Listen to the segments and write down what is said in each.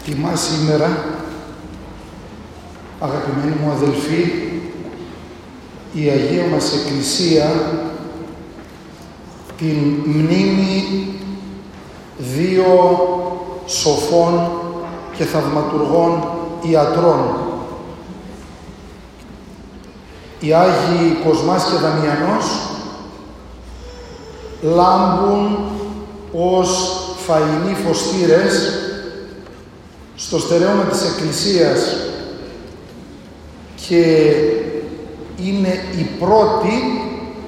Τιμά σήμερα, αγαπημένοι μου αδελφοί, η Αγία μας Εκκλησία την μνήμη δύο σοφών και θαυματουργών ιατρών. Οι Άγιοι Κοσμάς και Δαμιανός λάμπουν ως φαϊνοί φωστήρες στο στερέωμα της Εκκλησίας και είναι η πρώτη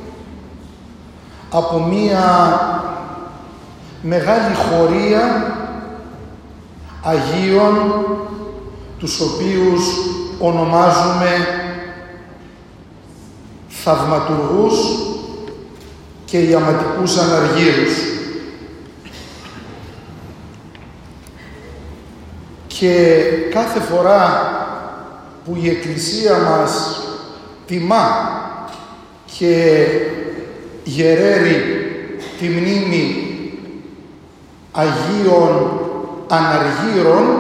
από μία μεγάλη χωρία Αγίων, τους οποίους ονομάζουμε θαυματουργούς και ιαματικούς αναργύρους. Και κάθε φορά που η Εκκλησία μας τιμά και γεραίρει τη μνήμη Αγίων Αναργύρων,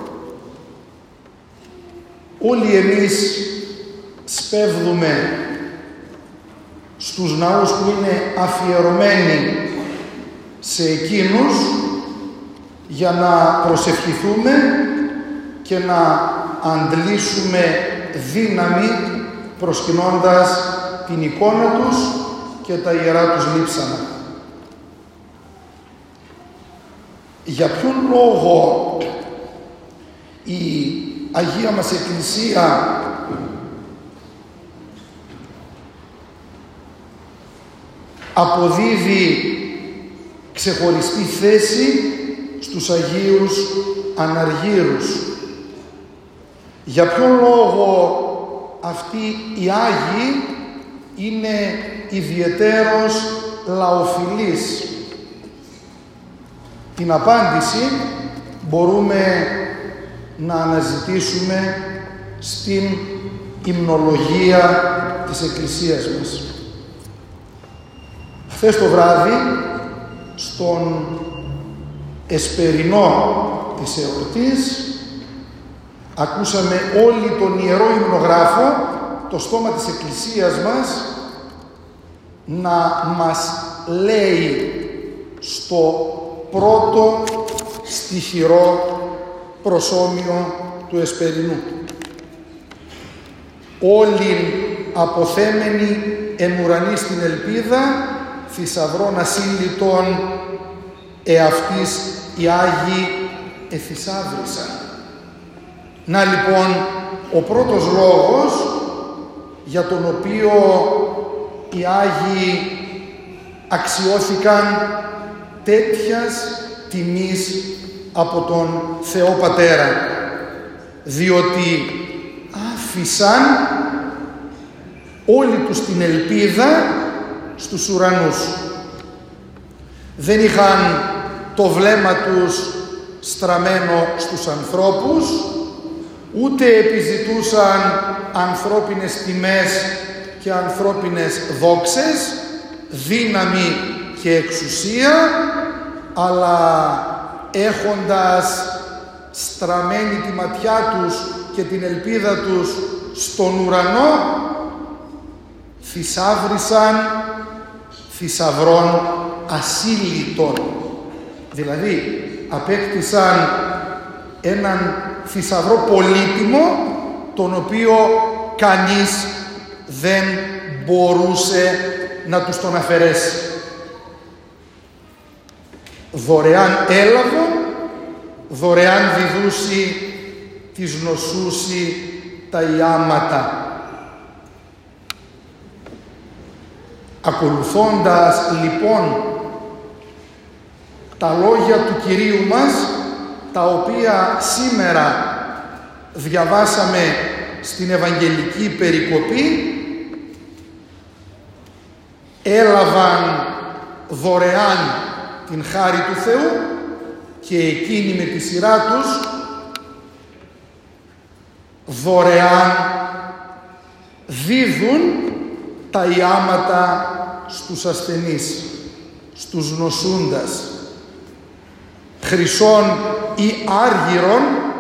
όλοι εμείς σπέβδουμε στους ναούς που είναι αφιερωμένοι σε εκείνους για να προσευχηθούμε και να αντλήσουμε δύναμη προσκυνώντας την εικόνα τους και τα ιερά τους λείψανα. Για ποιον λόγο η Αγία μας Εκκλησία αποδίδει ξεχωριστή θέση στους Αγίους Αναργύρους? Για ποιον λόγο αυτοί οι Άγιοι είναι ιδιαιτέρως λαοφιλείς? Την απάντηση μπορούμε να αναζητήσουμε στην υμνολογία της Εκκλησίας μας. Χθες το βράδυ, στον εσπερινό της εορτής, ακούσαμε όλοι τον Ιερό Υμνογράφο, το στόμα της Εκκλησίας μας, να μας λέει στο πρώτο στιχηρό προσώμιο του εσπερινού: «Όλοι αποθέμενοι εν ουρανή στην ελπίδα, θησαυρών ασύλλητων εαυτής οι Άγιοι εθησάβρισαν». Να λοιπόν, ο πρώτος λόγος για τον οποίο οι Άγιοι αξιώθηκαν τέτοιας τιμής από τον Θεό Πατέρα, διότι άφησαν όλοι τους την ελπίδα στους ουρανούς. Δεν είχαν το βλέμμα τους στραμμένο στους ανθρώπους, ούτε επιζητούσαν ανθρώπινες τιμές και ανθρώπινες δόξες, δύναμη και εξουσία, αλλά έχοντας στραμμένη τη ματιά τους και την ελπίδα τους στον ουρανό, θησάβρισαν θησαυρών ασύλλητων. Δηλαδή απέκτησαν έναν θησαυρό πολύτιμο, τον οποίο κανείς δεν μπορούσε να τους τον αφαιρέσει. Δωρεάν έλαβον, δωρεάν διδούσι, της νοσούσι τα ιάματα. Ακολουθώντας λοιπόν τα λόγια του Κυρίου μας, τα οποία σήμερα διαβάσαμε στην Ευαγγελική περικοπή, έλαβαν δωρεάν την χάρη του Θεού και εκείνοι με τη σειρά τους δωρεάν δίδουν τα ιάματα στους ασθενείς, στους νοσούντας. Χρυσών ή άργυρων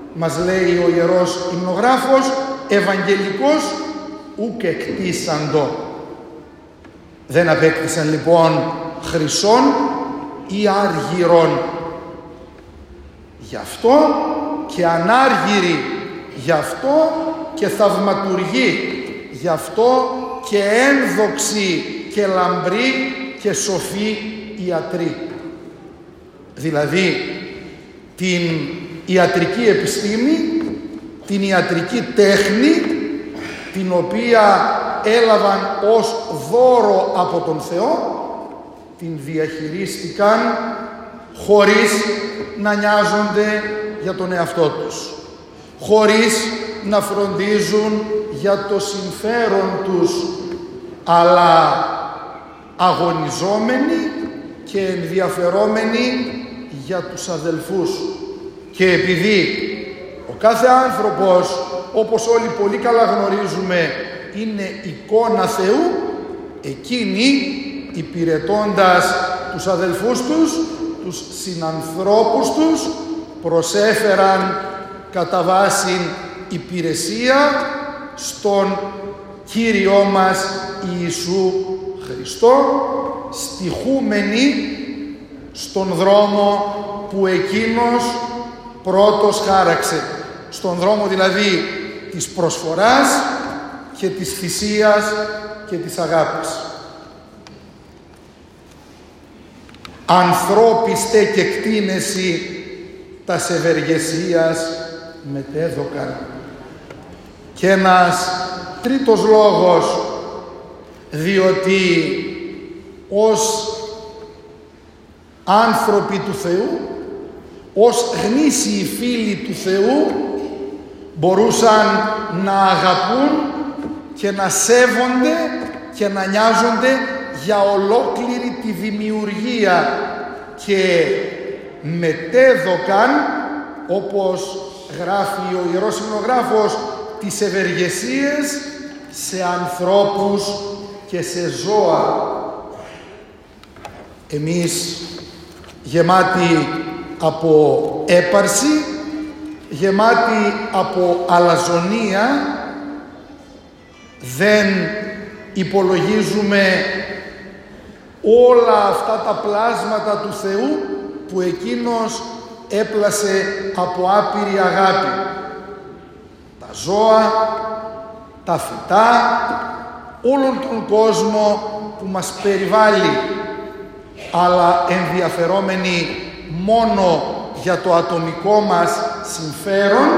μας λέει ο Ιερός Υμνογράφος, Ευαγγελικός ουκ εκτίσαντο. Δεν απέκτησαν λοιπόν χρυσόν ή άργυρον. Γι' αυτό και ανάργυροι, γι' αυτό και θαυματουργοί, γι' αυτό και ένδοξοι και λαμπροί και σοφοί ιατροί. Δηλαδή την ιατρική επιστήμη, την ιατρική τέχνη, την οποία έλαβαν ως δώρο από τον Θεό, την διαχειρίστηκαν χωρίς να νοιάζονται για τον εαυτό τους, χωρίς να φροντίζουν για το συμφέρον τους, αλλά αγωνιζόμενοι και ενδιαφερόμενοι για τους αδελφούς. Και επειδή ο κάθε άνθρωπος, όπως όλοι πολύ καλά γνωρίζουμε, είναι εικόνα Θεού, εκείνοι υπηρετώντας τους αδελφούς τους συνανθρώπους τους, προσέφεραν κατά βάση υπηρεσία στον Κύριό μας Ιησού Χριστό, στοιχούμενοι στον δρόμο που εκείνος πρώτος χάραξε, στον δρόμο δηλαδή της προσφοράς και της θυσίας και της αγάπης. Ανθρώπιστε και κτίνεση τας ευεργεσίας μετέδωκαν. Και ένας τρίτος λόγος, διότι ως άνθρωποι του Θεού, ως γνήσιοι φίλοι του Θεού, μπορούσαν να αγαπούν και να σέβονται και να νοιάζονται για ολόκληρη τη δημιουργία και μετέδωκαν, όπως γράφει ο Ιερός Υμνογράφος, τις ευεργεσίες σε ανθρώπους και σε ζώα. Εμείς γεμάτοι από έπαρση, γεμάτοι από αλαζονία, δεν υπολογίζουμε όλα αυτά τα πλάσματα του Θεού που εκείνος έπλασε από άπειρη αγάπη. Τα ζώα, τα φυτά, όλον τον κόσμο που μας περιβάλλει, αλλά ενδιαφερόμενοι μόνο για το ατομικό μας συμφέρον,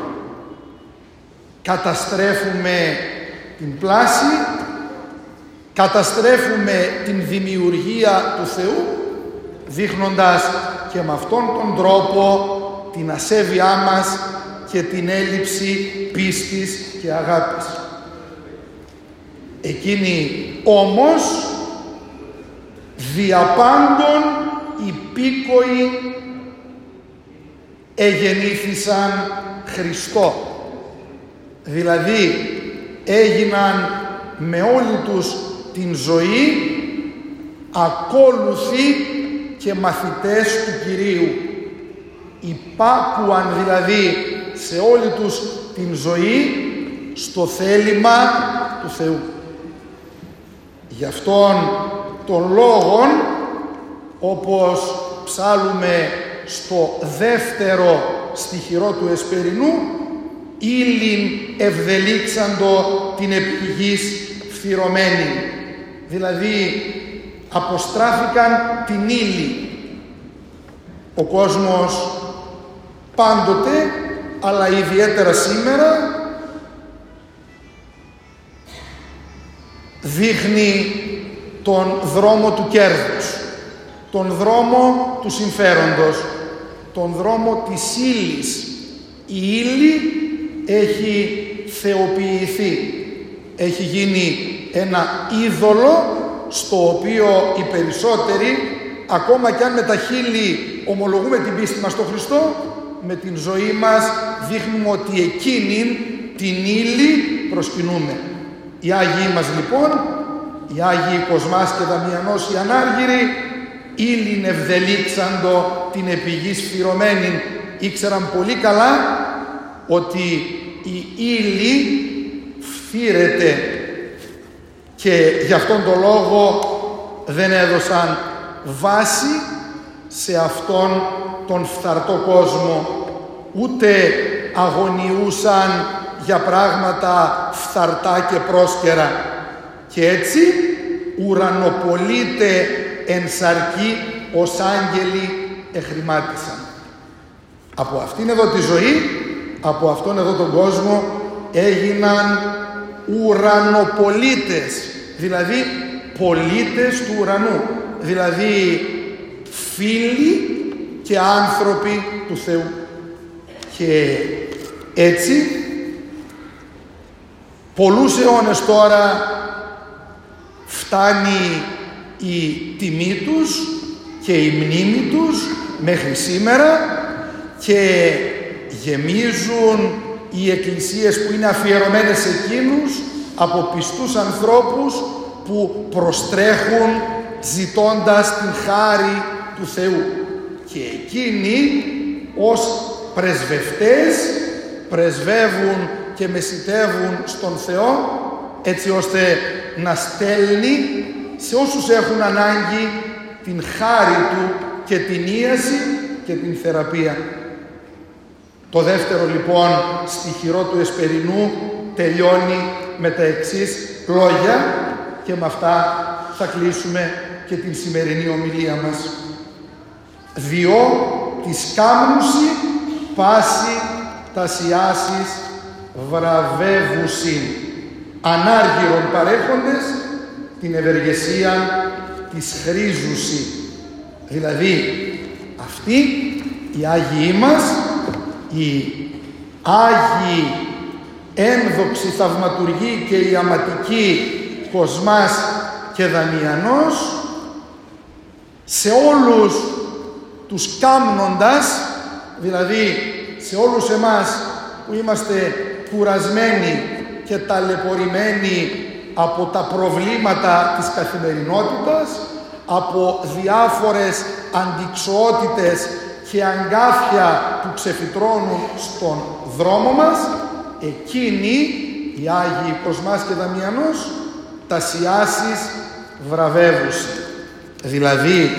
καταστρέφουμε την πλάση, καταστρέφουμε την δημιουργία του Θεού, δείχνοντας και με αυτόν τον τρόπο την ασέβειά μας και την έλλειψη πίστης και αγάπης. Εκείνοι όμως διαπάντων υπήκοοι εγεννήθησαν Χριστό. Δηλαδή έγιναν με όλη τους την ζωή ακόλουθοι και μαθητές του Κυρίου. Υπάκουαν δηλαδή σε όλη τους την ζωή στο θέλημα του Θεού. Γι' αυτόν τον λόγον, όπως ψάλλουμε στο δεύτερο στιχηρό του Εσπερινού, ήλιν ευδελίξαντο την επί γης φθυρωμένη. Δηλαδή αποστράφηκαν την ύλη. Ο κόσμος πάντοτε, αλλά ιδιαίτερα σήμερα, δείχνει τον δρόμο του κέρδους, τον δρόμο του συμφέροντος, τον δρόμο της ύλης. Η ύλη έχει θεοποιηθεί, έχει γίνει ένα είδωλο στο οποίο οι περισσότεροι, ακόμα κι αν με τα χείλη ομολογούμε την πίστη μας στον Χριστό, με την ζωή μας δείχνουμε ότι εκείνην την ύλη προσκυνούμε. Οι Άγιοι μας λοιπόν, οι Άγιοι Κοσμάς και Δαμιανός οι Ανάργυροι, ύλην ευδελίξαντο την επί γης φυρωμένην, ήξεραν πολύ καλά ότι η ύλη φθήρεται και γι' αυτόν τον λόγο δεν έδωσαν βάση σε αυτόν τον φθαρτό κόσμο, ούτε αγωνιούσαν για πράγματα φθαρτά και πρόσκαιρα, και έτσι ουρανοπολίτε εν σαρκή ως άγγελοι εχρημάτισαν. Από αυτήν εδώ τη ζωή, από αυτόν εδώ τον κόσμο έγιναν ουρανοπολίτες, δηλαδή πολίτες του ουρανού, δηλαδή φίλοι και άνθρωποι του Θεού. Και έτσι πολλούς αιώνες τώρα φτάνει η τιμή τους και η μνήμη τους μέχρι σήμερα και γεμίζουν οι εκκλησίες που είναι αφιερωμένες σε εκείνους από πιστούς ανθρώπους που προστρέχουν ζητώντας την χάρη του Θεού. Και εκείνοι ως πρεσβευτές πρεσβεύουν και μεσιτεύουν στον Θεό, έτσι ώστε να στέλνει σε όσους έχουν ανάγκη την χάρη Του και την ίαση και την θεραπεία. Το δεύτερο λοιπόν στιχηρό του Εσπερινού τελειώνει με τα εξής λόγια και με αυτά θα κλείσουμε και την σημερινή ομιλία μας. Διό της κάμνουση πάση τασιάσεις βραβεύουσιν, ανάργυρον παρέχοντες την ευεργεσία της χρήζουσι. Δηλαδή αυτοί οι Άγιοι μας, οι Άγιοι ένδοξοι θαυματουργοί και οι αματικοί Κοσμάς και Δαμιανός, σε όλους τους κάμνοντας, δηλαδή σε όλους εμάς που είμαστε κουρασμένοι και ταλαιπωρημένοι από τα προβλήματα της καθημερινότητας, από διάφορες αντιξοότητες και αγκάθια που ξεφυτρώνουν στον δρόμο μας, εκείνοι οι Άγιοι Κοσμάς και Δαμιανός τασιάσεις βραβεύουσι. Δηλαδή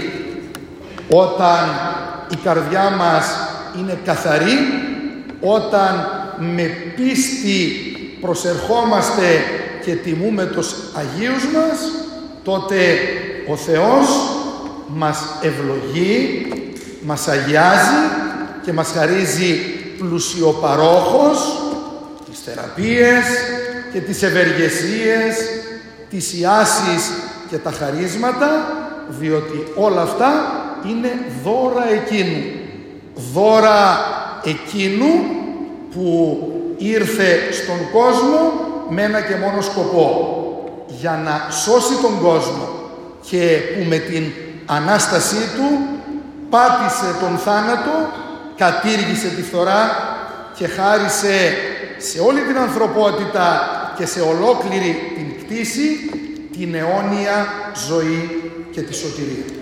όταν η καρδιά μας είναι καθαρή, όταν με πίστη προσερχόμαστε και τιμούμε τους Αγίους μας, τότε ο Θεός μας ευλογεί, μας αγιάζει και μας χαρίζει πλουσιοπαρόχος τις θεραπείες και τις ευεργεσίες, τις ιάσεις και τα χαρίσματα, διότι όλα αυτά είναι δώρα εκείνου. Δώρα εκείνου που ήρθε στον κόσμο με ένα και μόνο σκοπό, για να σώσει τον κόσμο, και που με την Ανάστασή Του πάτησε τον θάνατο, κατήργησε τη φθορά και χάρισε σε όλη την ανθρωπότητα και σε ολόκληρη την κτήση την αιώνια ζωή και τη σωτηρία.